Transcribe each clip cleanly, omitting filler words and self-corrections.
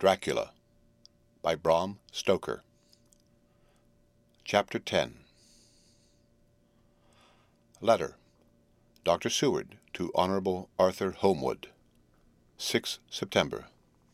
Dracula by Bram Stoker. Chapter 10. Letter. Dr. Seward to Honorable Arthur Holmwood. 6 September.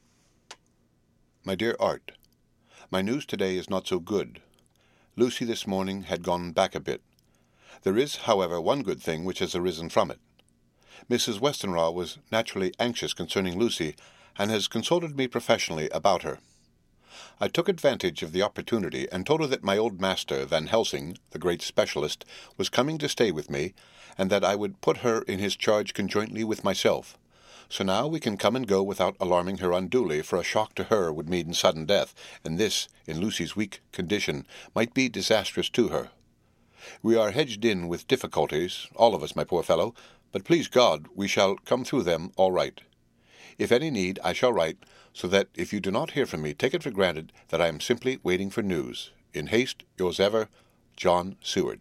My dear Art, my news today is not so good. Lucy this morning had gone back a bit. There is, however, one good thing which has arisen from it. Mrs. Westenra was naturally anxious concerning Lucy, and has consulted me professionally about her. I took advantage of the opportunity and told her that my old master, Van Helsing, the great specialist, was coming to stay with me, and that I would put her in his charge conjointly with myself. So now we can come and go without alarming her unduly, for a shock to her would mean sudden death, and this, in Lucy's weak condition, might be disastrous to her. We are hedged in with difficulties, all of us, my poor fellow, but please God, we shall come through them all right. If any need, I shall write, so that if you do not hear from me, take it for granted that I am simply waiting for news. In haste, yours ever, John Seward.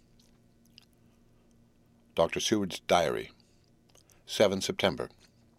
Dr. Seward's Diary. 7 September.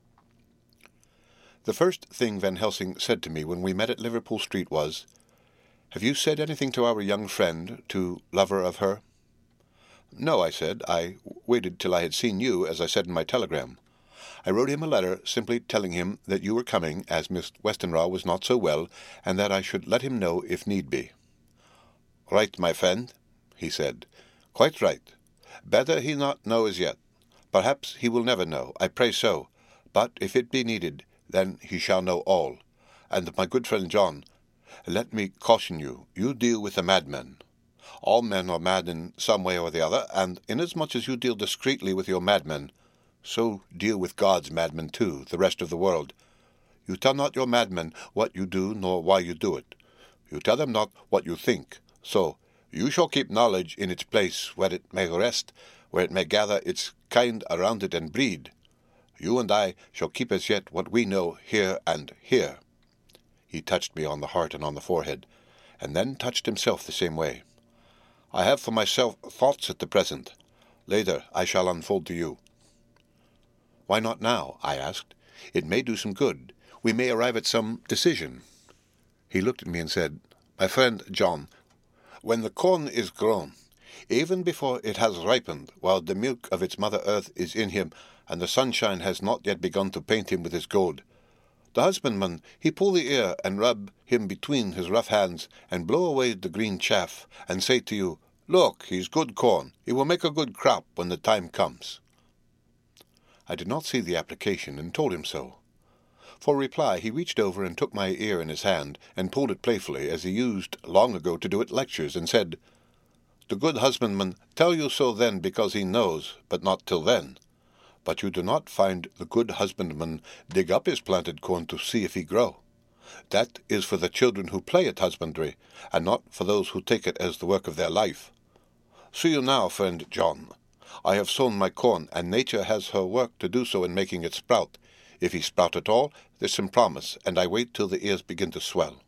The first thing Van Helsing said to me when we met at Liverpool Street was, "Have you said anything to our young friend, to lover of her?" "No," I said. "I waited till I had seen you, as I said in my telegram. I wrote him a letter simply telling him that you were coming, as Miss Westenra was not so well, and that I should let him know if need be." "Right, my friend," he said. "Quite right. Better he not know as yet. Perhaps he will never know. I pray so. But if it be needed, then he shall know all. And, my good friend John, let me caution you, you deal with a madman. All men are mad in some way or the other, and inasmuch as you deal discreetly with your madmen, so deal with God's madmen too, the rest of the world. You tell not your madmen what you do, nor why you do it. You tell them not what you think. So you shall keep knowledge in its place, where it may rest, where it may gather its kind around it and breed. You and I shall keep as yet what we know here and here." He touched me on the heart and on the forehead, and then touched himself the same way. "I have for myself thoughts at the present. Later I shall unfold to you." "Why not now?" I asked. "It may do some good. We may arrive at some decision." He looked at me and said, "My friend John, when the corn is grown, even before it has ripened, while the milk of its mother earth is in him, and the sunshine has not yet begun to paint him with his gold, the husbandman, he pull the ear and rub him between his rough hands, and blow away the green chaff, and say to you, 'Look, he's good corn. He will make a good crop when the time comes.'" I did not see the application, and told him so. For reply, he reached over and took my ear in his hand, and pulled it playfully, as he used long ago to do at lectures, and said, "The good husbandman tell you so then because he knows, but not till then. But you do not find the good husbandman dig up his planted corn to see if he grow. That is for the children who play at husbandry, and not for those who take it as the work of their life. See you now, friend John. I have sown my corn, and nature has her work to do so in making it sprout. If he sprout at all, there's some promise, and I wait till the ears begin to swell."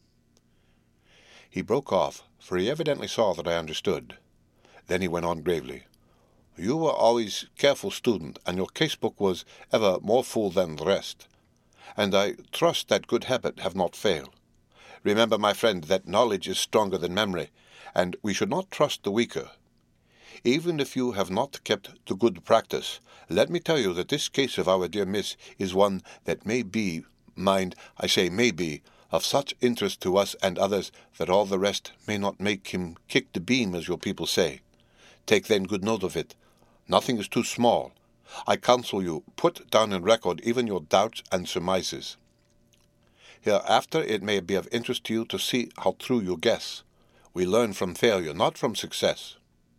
He broke off, for he evidently saw that I understood. Then he went on gravely, "You were always careful student, and your casebook was ever more full than the rest. And I trust that good habit have not failed. Remember, my friend, that knowledge is stronger than memory, and we should not trust the weaker. Even if you have not kept the good practice, let me tell you that this case of our dear Miss is one that may be, mind, I say may be, of such interest to us and others that all the rest may not make him kick the beam, as your people say. Take then good note of it. Nothing is too small. I counsel you, put down in record even your doubts and surmises. Hereafter it may be of interest to you to see how true you guess. We learn from failure, not from success."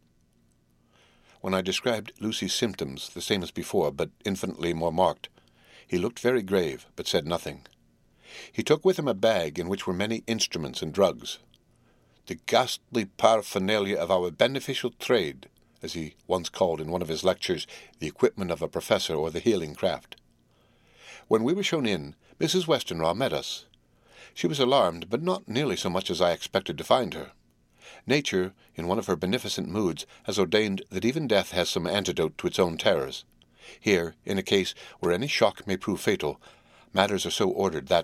When I described Lucy's symptoms, the same as before, but infinitely more marked, he looked very grave, but said nothing. He took with him a bag in which were many instruments and drugs. "The ghastly paraphernalia of our beneficial trade," as he once called in one of his lectures the equipment of a professor or the healing craft. When we were shown in, Mrs. Westenra met us. She was alarmed, but not nearly so much as I expected to find her. Nature, in one of her beneficent moods, has ordained that even death has some antidote to its own terrors. Here, in a case where any shock may prove fatal, matters are so ordered that,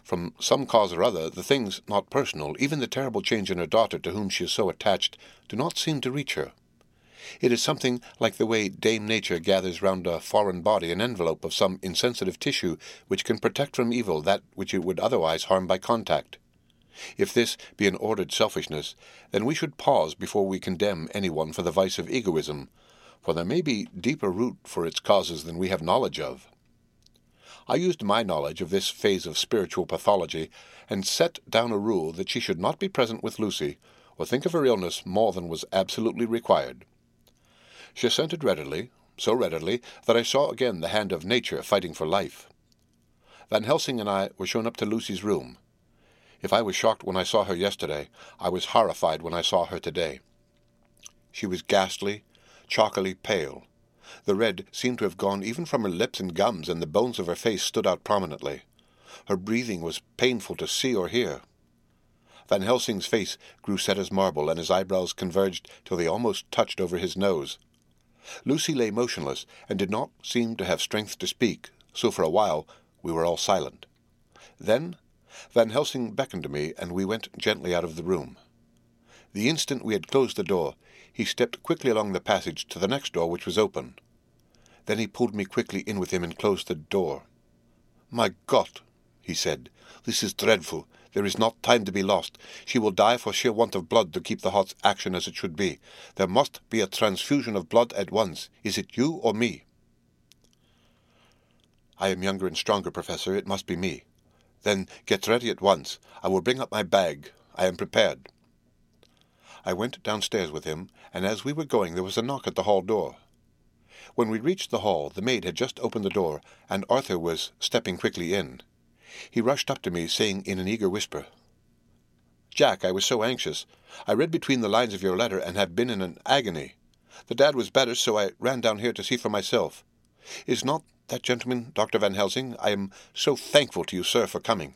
From some cause or other, the things not personal, even the terrible change in her daughter to whom she is so attached, do not seem to reach her. It is something like the way Dame Nature gathers round a foreign body an envelope of some insensitive tissue which can protect from evil that which it would otherwise harm by contact. If this be an ordered selfishness, then we should pause before we condemn anyone for the vice of egoism, for there may be deeper root for its causes than we have knowledge of. I used my knowledge of this phase of spiritual pathology, and set down a rule that she should not be present with Lucy, or think of her illness more than was absolutely required. She assented readily, so readily that I saw again the hand of nature fighting for life. Van Helsing and I were shown up to Lucy's room. If I was shocked when I saw her yesterday, I was horrified when I saw her today. She was ghastly, chalkily pale. The red seemed to have gone even from her lips and gums, and the bones of her face stood out prominently. Her breathing was painful to see or hear. Van Helsing's face grew set as marble, and his eyebrows converged till they almost touched over his nose. Lucy lay motionless, and did not seem to have strength to speak, so for a while we were all silent. Then Van Helsing beckoned to me, and we went gently out of the room. The instant we had closed the door, he stepped quickly along the passage to the next door, which was open. Then he pulled me quickly in with him and closed the door. "My God," he said, "this is dreadful. There is not time to be lost. She will die for sheer want of blood to keep the heart's action as it should be. There must be a transfusion of blood at once. Is it you or me?" "I am younger and stronger, Professor. It must be me." "Then get ready at once. I will bring up my bag. I am prepared." I went downstairs with him, and as we were going there was a knock at the hall door. When we reached the hall, the maid had just opened the door, and Arthur was stepping quickly in. He rushed up to me, saying in an eager whisper, "Jack, I was so anxious. I read between the lines of your letter, and have been in an agony. The dad was better, so I ran down here to see for myself. Is not that gentleman Dr. Van Helsing? I am so thankful to you, sir, for coming."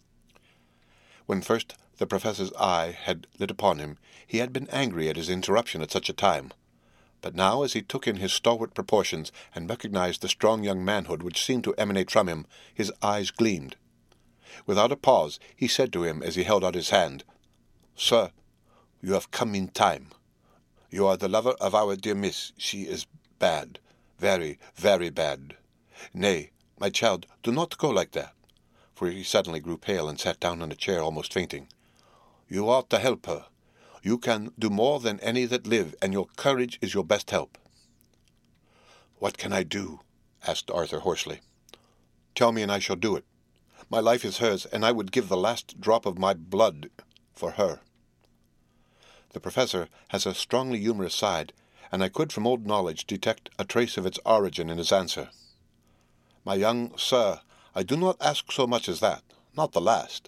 When first the professor's eye had lit upon him, he had been angry at his interruption at such a time. But now, as he took in his stalwart proportions and recognized the strong young manhood which seemed to emanate from him, his eyes gleamed. Without a pause, he said to him as he held out his hand, "Sir, you have come in time. You are the lover of our dear miss. She is bad, very, very bad. Nay, my child, do not go like that," for he suddenly grew pale and sat down on a chair, almost fainting. "You ought to help her. You can do more than any that live, and your courage is your best help." "What can I do?" asked Arthur hoarsely. "Tell me, and I shall do it. My life is hers, and I would give the last drop of my blood for her." The professor has a strongly humorous side, and I could from old knowledge detect a trace of its origin in his answer. "My young sir, I do not ask so much as that, not the last."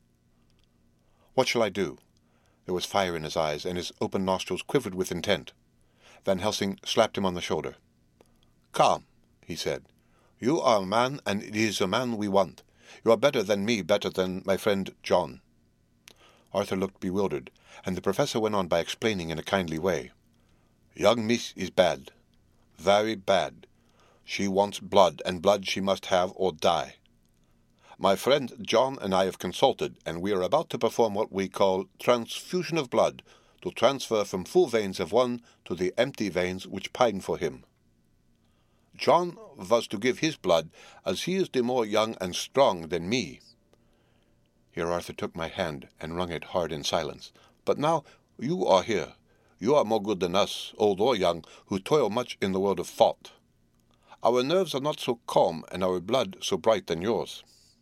"What shall I do?" There was fire in his eyes, and his open nostrils quivered with intent. Van Helsing slapped him on the shoulder. "Come," he said. "You are a man, and it is a man we want. You are better than me, better than my friend John." Arthur looked bewildered, and the professor went on by explaining in a kindly way. "Young miss is bad, very bad. She wants blood, and blood she must have or die. My friend John and I have consulted, and we are about to perform what we call transfusion of blood, to transfer from full veins of one to the empty veins which pine for him. John was to give his blood, as he is the more young and strong than me." Here Arthur took my hand and wrung it hard in silence. "But now you are here. You are more good than us, old or young, who toil much in the world of thought. Our nerves are not so calm, and our blood so bright than yours."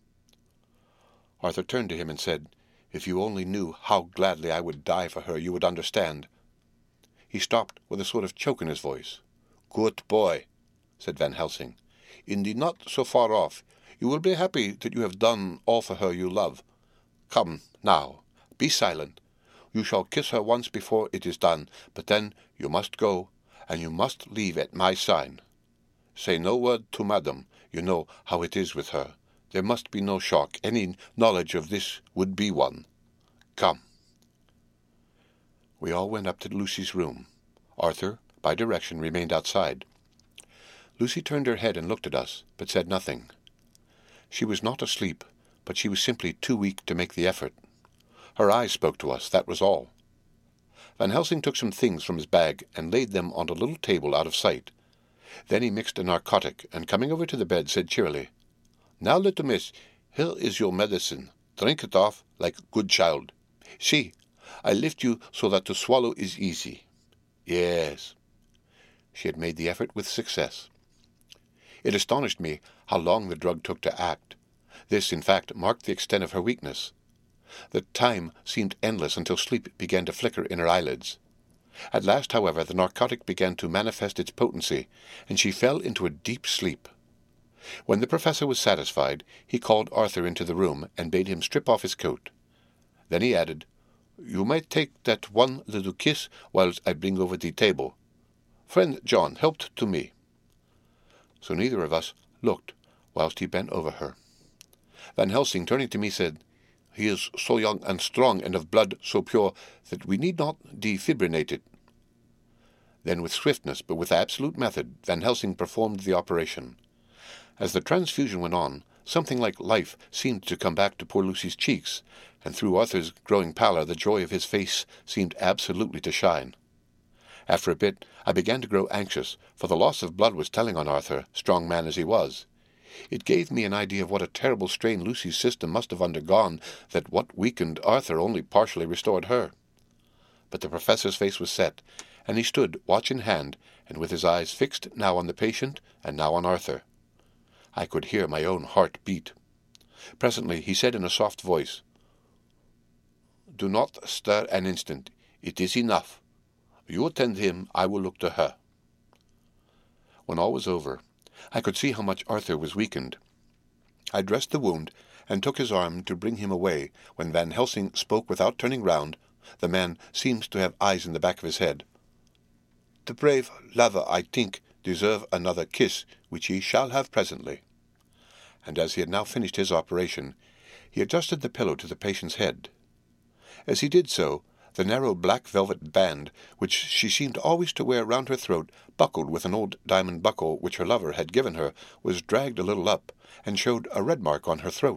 Arthur turned to him and said, "If you only knew how gladly I would die for her, you would understand." He stopped with a sort of choke in his voice. "Good boy," said Van Helsing. "In the not so far off, you will be happy that you have done all for her you love. Come, now, be silent. You shall kiss her once before it is done, but then you must go, and you must leave at my sign. Say no word to madam. You know how it is with her. There must be no shock. Any knowledge of this would be one. Come." We all went up to Lucy's room. Arthur, by direction, remained outside. Lucy turned her head and looked at us, but said nothing. She was not asleep, but she was simply too weak to make the effort. Her eyes spoke to us, that was all. Van Helsing took some things from his bag and laid them on a little table out of sight. Then he mixed a narcotic, and coming over to the bed, said cheerily, "Now, little miss, here is your medicine. Drink it off like a good child. See, I lift you so that to swallow is easy. Yes." She had made the effort with success. It astonished me how long the drug took to act. This, in fact, marked the extent of her weakness. The time seemed endless until sleep began to flicker in her eyelids. At last, however, the narcotic began to manifest its potency, and she fell into a deep sleep. When the professor was satisfied, he called Arthur into the room and bade him strip off his coat. Then he added, "You might take that one little kiss whilst I bring over the table. Friend John helped to me." So neither of us looked whilst he bent over her. Van Helsing, turning to me, said, "He is so young and strong, and of blood so pure, that we need not defibrillate it." Then, with swiftness, but with absolute method, Van Helsing performed the operation. As the transfusion went on, something like life seemed to come back to poor Lucy's cheeks, and through Arthur's growing pallor the joy of his face seemed absolutely to shine. After a bit, I began to grow anxious, for the loss of blood was telling on Arthur, strong man as he was. It gave me an idea of what a terrible strain Lucy's system must have undergone, that what weakened Arthur only partially restored her. But the professor's face was set, and he stood, watch in hand, and with his eyes fixed now on the patient and now on Arthur. I could hear my own heart beat. Presently he said in a soft voice, "Do not stir an instant. It is enough. You attend him, I will look to her." When all was over, I could see how much Arthur was weakened. I dressed the wound, and took his arm to bring him away, when Van Helsing spoke without turning round. The man seems to have eyes in the back of his head. "The brave lover, I think, deserve another kiss, which he shall have presently." And as he had now finished his operation, he adjusted the pillow to the patient's head. As he did so, the narrow black velvet band, which she seemed always to wear round her throat, buckled with an old diamond buckle which her lover had given her, was dragged a little up, and showed a red mark on her throat.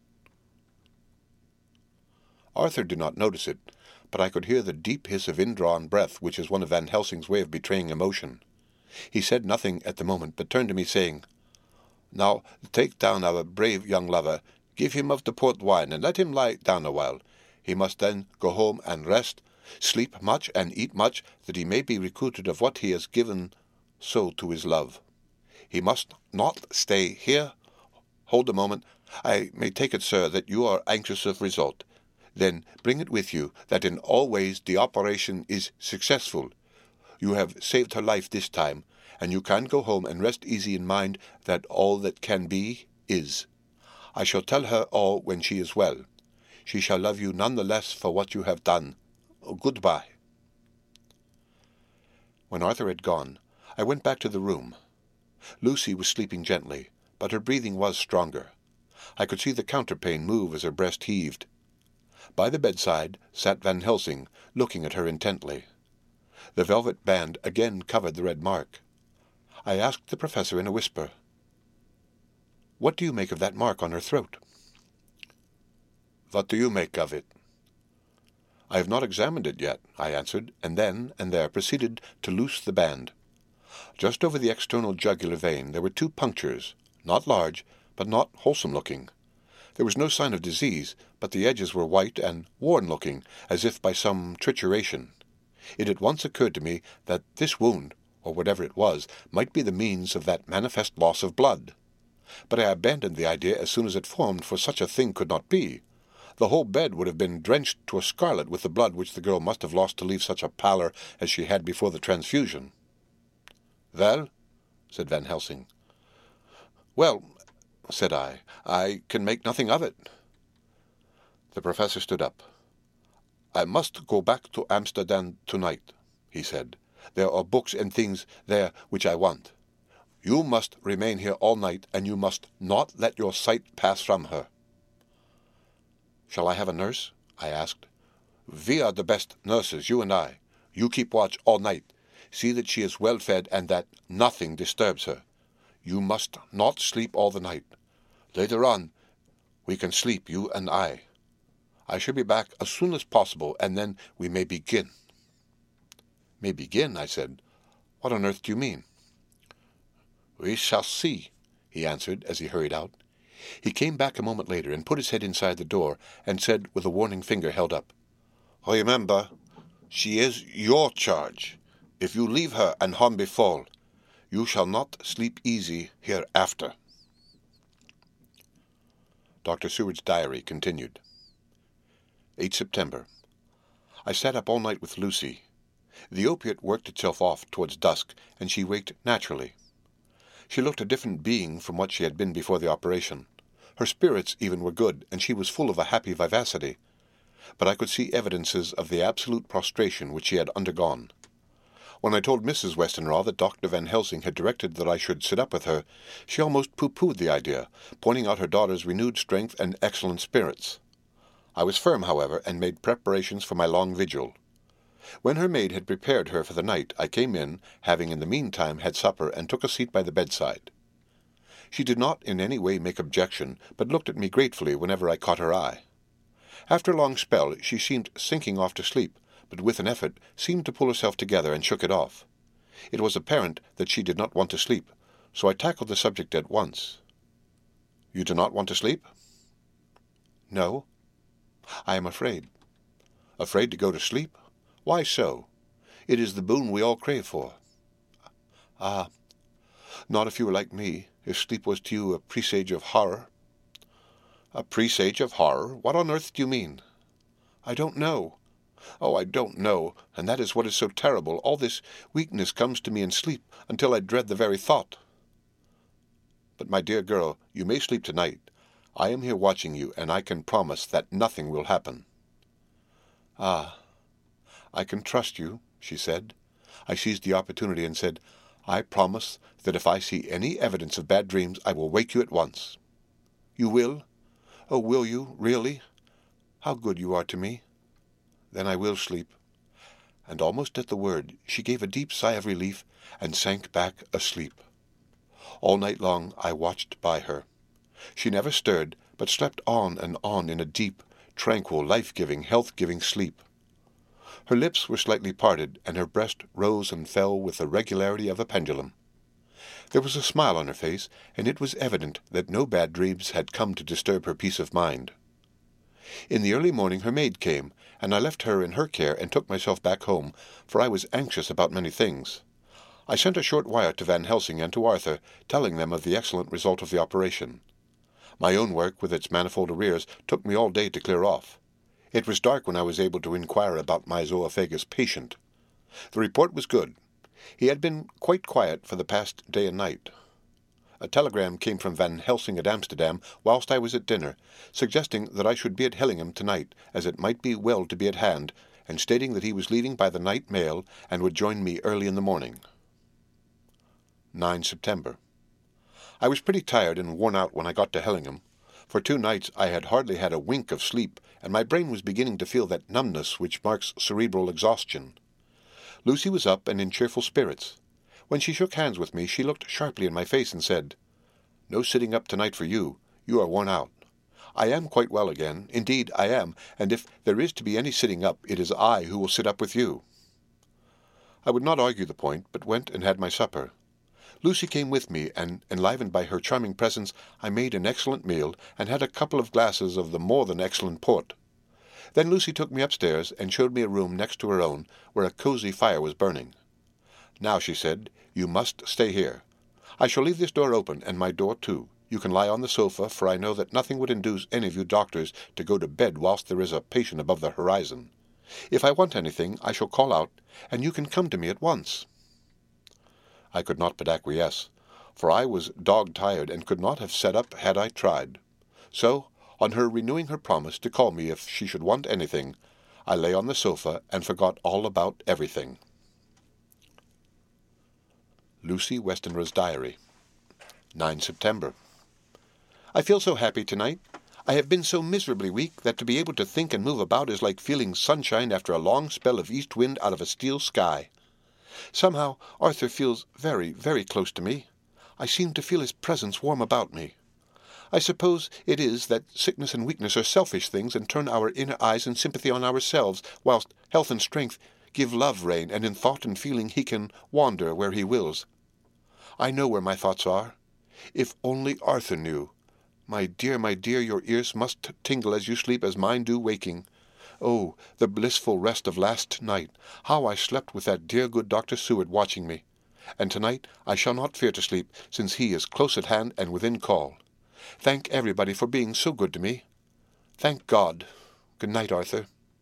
Arthur did not notice it, but I could hear the deep hiss of indrawn breath, which is one of Van Helsing's way of betraying emotion. He said nothing at the moment, but turned to me, saying, "Now take down our brave young lover, give him of the port wine, and let him lie down a while. He must then go home and rest, sleep much and eat much, that he may be recruited of what he has given so to his love. He must not stay here. Hold a moment. I may take it, sir, that you are anxious of result. Then bring it with you, that in all ways the operation is successful. You have saved her life this time, and you can go home and rest easy in mind that all that can be is. I shall tell her all when she is well. She shall love you none the less for what you have done. Goodbye." When Arthur had gone, I went back to the room. Lucy was sleeping gently, but her breathing was stronger. I could see the counterpane move as her breast heaved. By the bedside sat Van Helsing, looking at her intently. The velvet band again covered the red mark. I asked the professor in a whisper, "What do you make of that mark on her throat?" "What do you make of it?" "I have not examined it yet," I answered, and then and there proceeded to loose the band. Just over the external jugular vein there were 2 punctures, not large, but not wholesome-looking. There was no sign of disease, but the edges were white and worn-looking, as if by some trituration. It at once occurred to me that this wound, or whatever it was, might be the means of that manifest loss of blood. But I abandoned the idea as soon as it formed, for such a thing could not be. The whole bed would have been drenched to a scarlet with the blood which the girl must have lost to leave such a pallor as she had before the transfusion. "Well?" said Van Helsing. "Well," said I can make nothing of it." The professor stood up. "I must go back to Amsterdam tonight," he said. "There are books and things there which I want. You must remain here all night, and you must not let your sight pass from her." "Shall I have a nurse?" I asked. "We are the best nurses, you and I. You keep watch all night. See that she is well fed, and that nothing disturbs her. You must not sleep all the night. Later on, We can sleep, you and I. I shall be back as soon as possible, and then we may begin." "May begin?" I said. "What on earth do you mean?" "We shall see," he answered as he hurried out. He came back a moment later and put his head inside the door and said with a warning finger held up, "Remember, she is your charge. If you leave her and harm befall, you shall not sleep easy hereafter." Dr. Seward's diary continued. 8 September. I sat up all night with Lucy. The opiate worked itself off towards dusk, and she waked naturally. She looked a different being from what she had been before the operation. Her spirits even were good, and she was full of a happy vivacity. But I could see evidences of the absolute prostration which she had undergone. When I told Mrs. Westenra that Dr. Van Helsing had directed that I should sit up with her, she almost pooh-poohed the idea, pointing out her daughter's renewed strength and excellent spirits. I was firm, however, and made preparations for my long vigil. When her maid had prepared her for the night, I came in, having in the meantime had supper, and took a seat by the bedside. She did not in any way make objection, but looked at me gratefully whenever I caught her eye. After a long spell she seemed sinking off to sleep, but with an effort seemed to pull herself together and shook it off. It was apparent that she did not want to sleep, so I tackled the subject at once. "You do not want to sleep?" "No. I am afraid." "Afraid to go to sleep? Why so? It is the boon we all crave for." "Ah, not if you were like me, if sleep was to you a presage of horror." "A presage of horror? What on earth do you mean?" "I don't know. Oh, I don't know, and that is what is so terrible. All this weakness comes to me in sleep, until I dread the very thought." "But, my dear girl, you may sleep tonight. I am here watching you, and I can promise that nothing will happen." "Ah, I can trust you," she said. I seized the opportunity and said, "I promise that if I see any evidence of bad dreams, I will wake you at once." "You will? Oh, will you, really? How good you are to me. Then I will sleep." And almost at the word she gave a deep sigh of relief and sank back asleep. All night long I watched by her. She never stirred, but slept on and on in a deep, tranquil, life-giving, health-giving sleep. Her lips were slightly parted, and her breast rose and fell with the regularity of a pendulum. There was a smile on her face, and it was evident that no bad dreams had come to disturb her peace of mind. In the early morning her maid came, and I left her in her care and took myself back home, for I was anxious about many things. I sent a short wire to Van Helsing and to Arthur, telling them of the excellent result of the operation. My own work, with its manifold arrears, took me all day to clear off. It was dark when I was able to inquire about my zoophagus patient. The report was good. He had been quite quiet for the past day and night. A telegram came from Van Helsing at Amsterdam whilst I was at dinner, suggesting that I should be at Hillingham tonight, as it might be well to be at hand, and stating that he was leaving by the night mail and would join me early in the morning. 9 September. I was pretty tired and worn out when I got to Hillingham. For 2 nights I had hardly had a wink of sleep, and my brain was beginning to feel that numbness which marks cerebral exhaustion. Lucy was up and in cheerful spirits. When she shook hands with me, she looked sharply in my face and said, "No sitting up tonight for you. You are worn out." "I am quite well again. Indeed, I am, and if there is to be any sitting up, it is I who will sit up with you." I would not argue the point, but went and had my supper. Lucy came with me, and, enlivened by her charming presence, I made an excellent meal, and had a couple of glasses of the more than excellent port. Then Lucy took me upstairs, and showed me a room next to her own, where a cosy fire was burning. "Now," she said, "you must stay here. I shall leave this door open, and my door too. You can lie on the sofa, for I know that nothing would induce any of you doctors to go to bed whilst there is a patient above the horizon. If I want anything, I shall call out, and you can come to me at once." I could not but acquiesce, for I was dog-tired and could not have sat up had I tried. So, on her renewing her promise to call me if she should want anything, I lay on the sofa and forgot all about everything. Lucy Westenra's Diary. 9 September. I feel so happy tonight. I have been so miserably weak that to be able to think and move about is like feeling sunshine after a long spell of east wind out of a steel sky. Somehow Arthur feels very, very close to me. I seem to feel his presence warm about me. I suppose it is that sickness and weakness are selfish things and turn our inner eyes and sympathy on ourselves, whilst health and strength give love rein, and in thought and feeling he can wander where he wills. I know where my thoughts are. If only Arthur knew. My dear, your ears must tingle as you sleep as mine do waking. Oh, the blissful rest of last night! How I slept with that dear good Dr. Seward watching me! And tonight I shall not fear to sleep, since he is close at hand and within call. Thank everybody for being so good to me. Thank God. Good night, Arthur.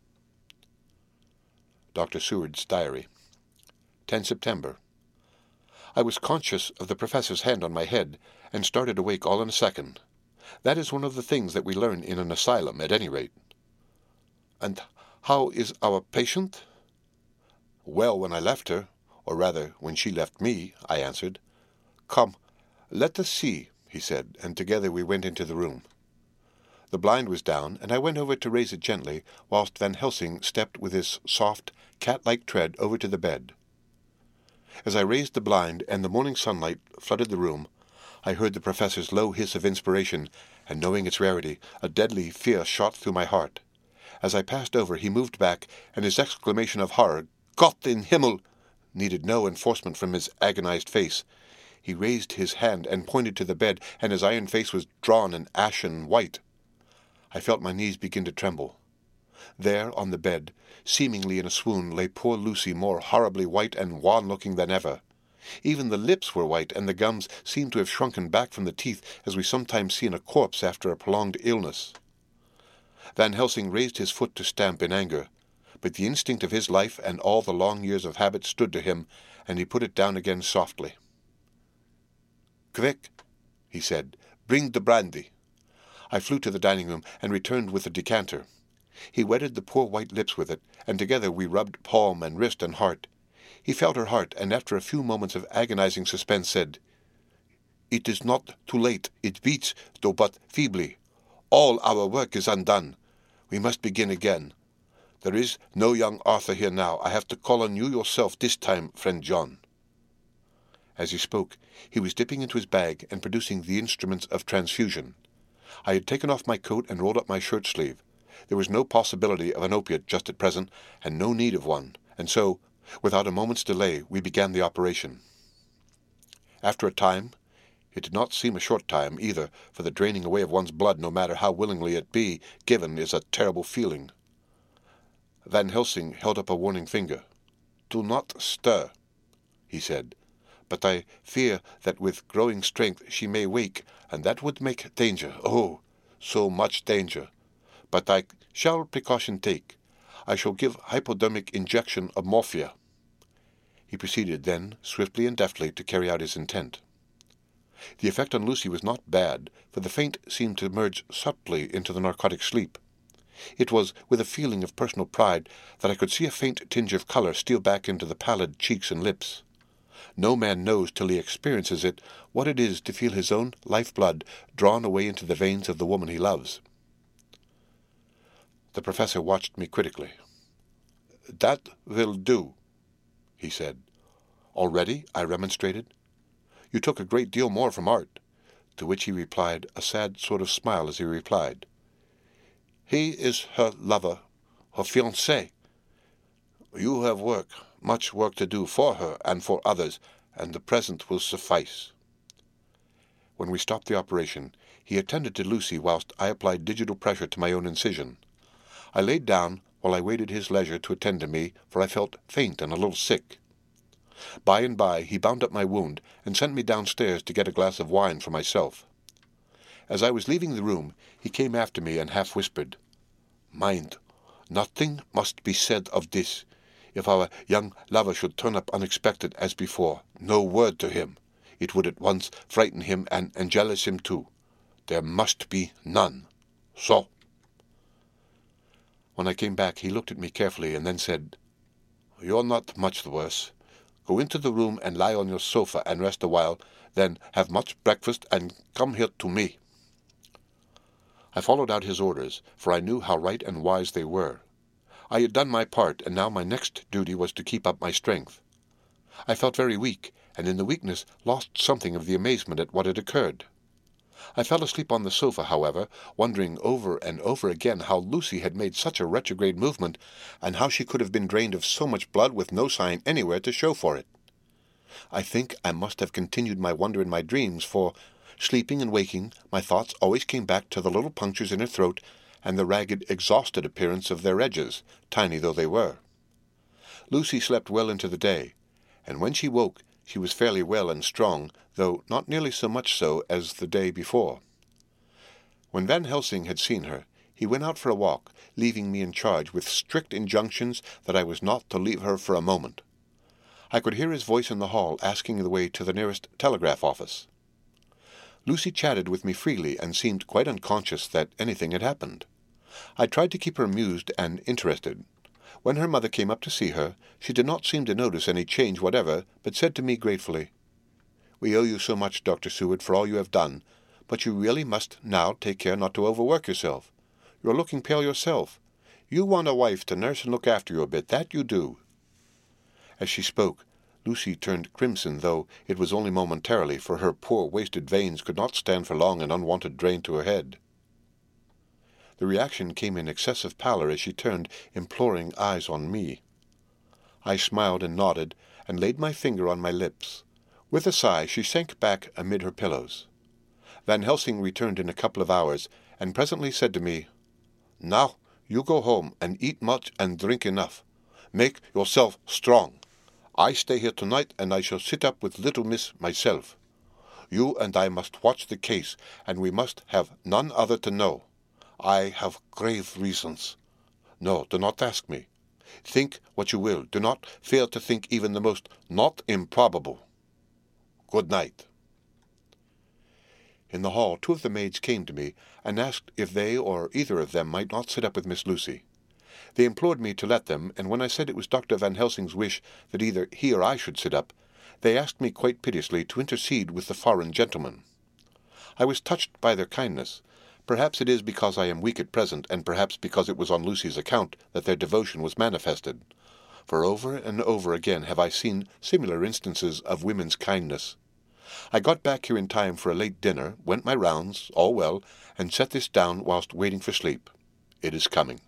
Dr. Seward's Diary. 10 September. I was conscious of the professor's hand on my head, and started awake all in a second. That is one of the things that we learn in an asylum, at any rate. And how is our patient? Well, when I left her, or rather, when she left me, I answered. Come, let us see, he said, and together we went into the room. The blind was down, and I went over to raise it gently, whilst Van Helsing stepped with his soft, cat-like tread over to the bed. As I raised the blind, and the morning sunlight flooded the room, I heard the professor's low hiss of inspiration, and knowing its rarity, a deadly fear shot through my heart. As I passed over, he moved back, and his exclamation of horror, Gott in Himmel, needed no enforcement from his agonized face. He raised his hand and pointed to the bed, and his iron face was drawn and ashen white. I felt my knees begin to tremble. There, on the bed, seemingly in a swoon, lay poor Lucy, more horribly white and wan-looking than ever. Even the lips were white, and the gums seemed to have shrunken back from the teeth, as we sometimes see in a corpse after a prolonged illness. Van Helsing raised his foot to stamp in anger, but the instinct of his life and all the long years of habit stood to him, and he put it down again softly. "Quick," he said, "bring the brandy." I flew to the dining-room and returned with the decanter. He wetted the poor white lips with it, and together we rubbed palm and wrist and heart. He felt her heart, and after a few moments of agonizing suspense said, "It is not too late. It beats, though but feebly. All our work is undone. We must begin again. There is no young Arthur here now. I have to call on you yourself this time, friend John." As he spoke, he was dipping into his bag and producing the instruments of transfusion. I had taken off my coat and rolled up my shirt-sleeve. There was no possibility of an opiate just at present, and no need of one, and so, without a moment's delay, we began the operation. After a time, it did not seem a short time either, for the draining away of one's blood, no matter how willingly it be given, is a terrible feeling. Van Helsing held up a warning finger. "Do not stir," he said, "but I fear that with growing strength she may wake, and that would make danger. Oh, so much danger. But I shall precaution take. I shall give hypodermic injection of morphia." He proceeded then, swiftly and deftly, to carry out his intent. The effect on Lucy was not bad, for the faint seemed to merge subtly into the narcotic sleep. It was with a feeling of personal pride that I could see a faint tinge of color steal back into the pallid cheeks and lips. No man knows till he experiences it what it is to feel his own life-blood drawn away into the veins of the woman he loves. The professor watched me critically. "That will do," he said. "Already?" I remonstrated. "You took a great deal more from Art." To which he replied, a sad sort of smile as he replied, "He is her lover, her fiancé. You have work, much work to do for her and for others, and the present will suffice." When we stopped the operation, he attended to Lucy whilst I applied digital pressure to my own incision. I laid down while I waited his leisure to attend to me, for I felt faint and a little sick. By and by he bound up my wound and sent me downstairs to get a glass of wine for myself. As I was leaving the room, he came after me and half whispered, "Mind, nothing must be said of this. If our young lover should turn up unexpected as before, no word to him. It would at once frighten him and jealous him too. There must be none. So." When I came back, he looked at me carefully and then said, "You're not much the worse. Go into the room and lie on your sofa and rest a while, then have much breakfast and come here to me." I followed out his orders, for I knew how right and wise they were. I had done my part, and now my next duty was to keep up my strength. I felt very weak, and in the weakness lost something of the amazement at what had occurred. I fell asleep on the sofa, however, wondering over and over again how Lucy had made such a retrograde movement, and how she could have been drained of so much blood with no sign anywhere to show for it. I think I must have continued my wonder in my dreams, for, sleeping and waking, my thoughts always came back to the little punctures in her throat and the ragged, exhausted appearance of their edges, tiny though they were. Lucy slept well into the day, and when she woke, she was fairly well and strong, though not nearly so much so as the day before. When Van Helsing had seen her, he went out for a walk, leaving me in charge with strict injunctions that I was not to leave her for a moment. I could hear his voice in the hall asking the way to the nearest telegraph office. Lucy chatted with me freely and seemed quite unconscious that anything had happened. I tried to keep her amused and interested. When her mother came up to see her, she did not seem to notice any change whatever, but said to me gratefully, "We owe you so much, Dr. Seward, for all you have done, but you really must now take care not to overwork yourself. You are looking pale yourself. You want a wife to nurse and look after you a bit, that you do." As she spoke, Lucy turned crimson, though it was only momentarily, for her poor wasted veins could not stand for long an unwanted drain to her head. The reaction came in excessive pallor as she turned imploring eyes on me. I smiled and nodded, and laid my finger on my lips. With a sigh, she sank back amid her pillows. Van Helsing returned in a couple of hours, and presently said to me, "Now you go home and eat much and drink enough. Make yourself strong. I stay here tonight, and I shall sit up with little miss myself. You and I must watch the case, and we must have none other to know. I have grave reasons. No, do not ask me. Think what you will. Do not fail to think even the most not improbable. Good night." In the hall, 2 of the maids came to me and asked if they or either of them might not sit up with Miss Lucy. They implored me to let them, and when I said it was Dr. Van Helsing's wish that either he or I should sit up, they asked me quite piteously to intercede with the foreign gentleman. I was touched by their kindness. Perhaps it is because I am weak at present, and perhaps because it was on Lucy's account that their devotion was manifested. For over and over again have I seen similar instances of women's kindness. I got back here in time for a late dinner, went my rounds, all well, and set this down whilst waiting for sleep. It is coming.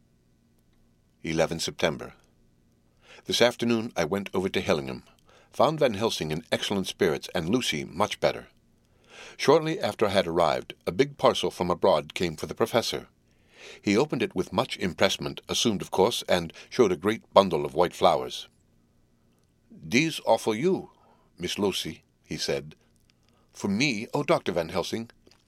11 September. This afternoon I went over to Hillingham, found Van Helsing in excellent spirits, and Lucy much better. Shortly after I had arrived, a big parcel from abroad came for the professor. He opened it with much impressment, assumed of course, and showed a great bundle of white flowers. "These are for you, Miss Lucy," he said. "For me, oh, Dr. Van Helsing?"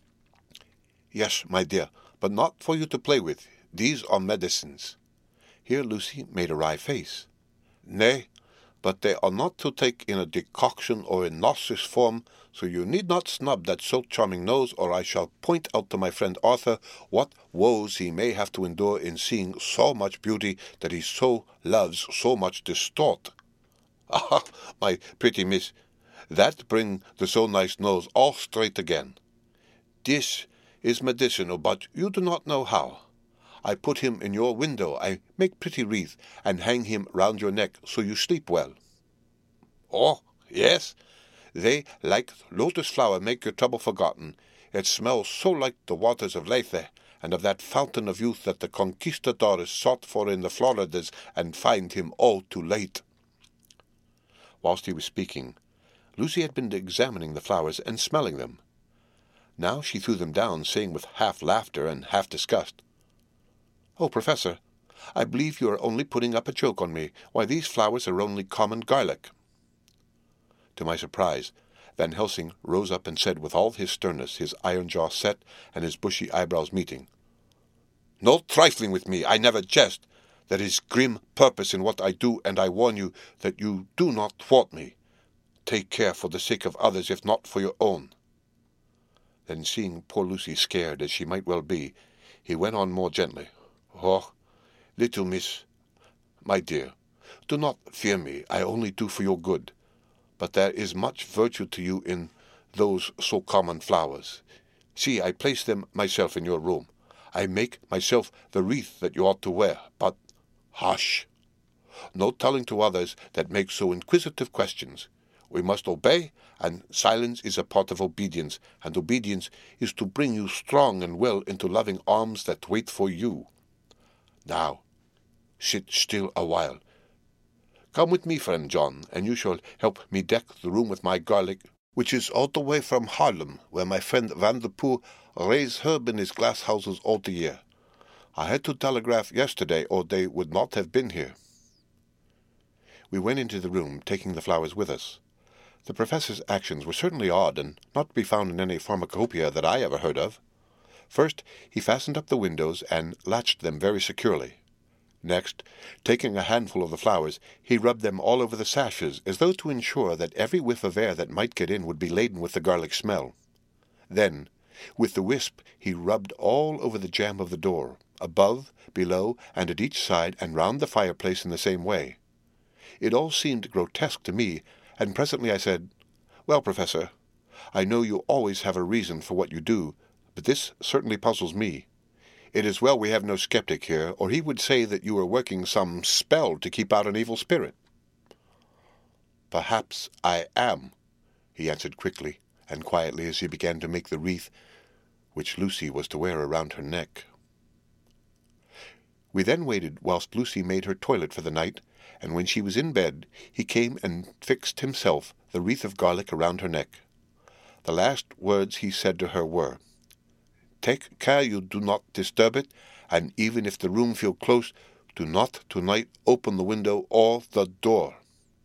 "Yes, my dear, but not for you to play with. These are medicines." Here Lucy made a wry face. "Nay, but they are not to take in a decoction or in nauseous form, so you need not snub that so charming nose, or I shall point out to my friend Arthur what woes he may have to endure in seeing so much beauty that he so loves so much distort. Ah, my pretty miss, that bring the so nice nose all straight again. This is medicinal, but you do not know how. I put him in your window, I make pretty wreath, and hang him round your neck, so you sleep well." "Oh, yes, they, like lotus flower, make your trouble forgotten. It smells so like the waters of Lethe, and of that fountain of youth that the conquistadores sought for in the Floridas, and find him all too late." Whilst he was speaking, Lucy had been examining the flowers and smelling them. Now she threw them down, saying with half laughter and half disgust, "Oh, Professor, I believe you are only putting up a joke on me. Why, these flowers are only common garlic." To my surprise, Van Helsing rose up and said with all his sternness, his iron jaw set and his bushy eyebrows meeting, "No trifling with me, I never jest. There is grim purpose in what I do, and I warn you that you do not thwart me. Take care for the sake of others, if not for your own." Then, seeing poor Lucy scared, as she might well be, he went on more gently, "Oh, little miss, my dear, do not fear me. I only do for your good. But there is much virtue to you in those so common flowers. See, I place them myself in your room. I make myself the wreath that you ought to wear. But hush! No telling to others that make so inquisitive questions. We must obey, and silence is a part of obedience, and obedience is to bring you strong and well into loving arms that wait for you. Now, sit still a while. Come with me, friend John, and you shall help me deck the room with my garlic, which is all the way from Haarlem, where my friend Van der Poel raised herb in his glass houses all the year. I had to telegraph yesterday, or they would not have been here. We went into the room, taking the flowers with us. The professor's actions were certainly odd, and not to be found in any pharmacopoeia that I ever heard of. First, he fastened up the windows and latched them very securely. Next, taking a handful of the flowers, he rubbed them all over the sashes, as though to ensure that every whiff of air that might get in would be laden with the garlic smell. Then, with the wisp, he rubbed all over the jamb of the door, above, below, and at each side, and round the fireplace in the same way. It all seemed grotesque to me, and presently I said, "Well, Professor, I know you always have a reason for what you do, but this certainly puzzles me. It is well we have no skeptic here, or he would say that you are working some spell to keep out an evil spirit." "Perhaps I am," he answered quickly and quietly as he began to make the wreath which Lucy was to wear around her neck. We then waited whilst Lucy made her toilet for the night, and when she was in bed, he came and fixed himself the wreath of garlic around her neck. The last words he said to her were, "Take care you do not disturb it, and even if the room feel close, do not tonight open the window or the door."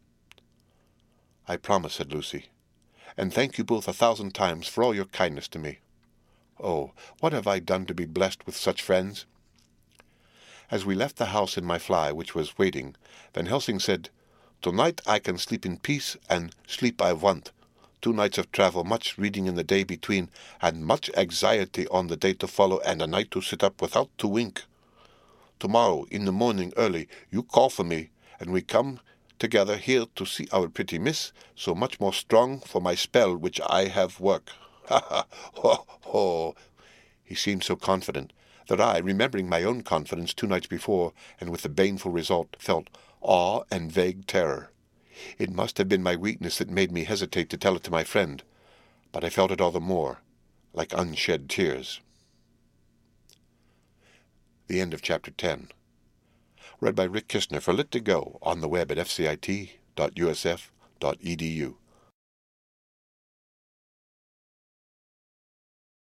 "I promise," said Lucy, "and thank you both 1,000 times for all your kindness to me. Oh, what have I done to be blessed with such friends?" As we left the house in my fly, which was waiting, Van Helsing said, "Tonight I can sleep in peace, and sleep I want. 2 nights of travel, much reading in the day between, and much anxiety on the day to follow, and a night to sit up without to wink. Tomorrow, in the morning early, you call for me, and we come together here to see our pretty miss, so much more strong for my spell which I have work. Ha ha, ho ho." He seemed so confident that I, remembering my own confidence 2 nights before, and with the baneful result, felt awe and vague terror. It must have been my weakness that made me hesitate to tell it to my friend, but I felt it all the more, like unshed tears. The end of Chapter 10. Read by Rick Kistner for Lit2Go on the web at fcit.usf.edu.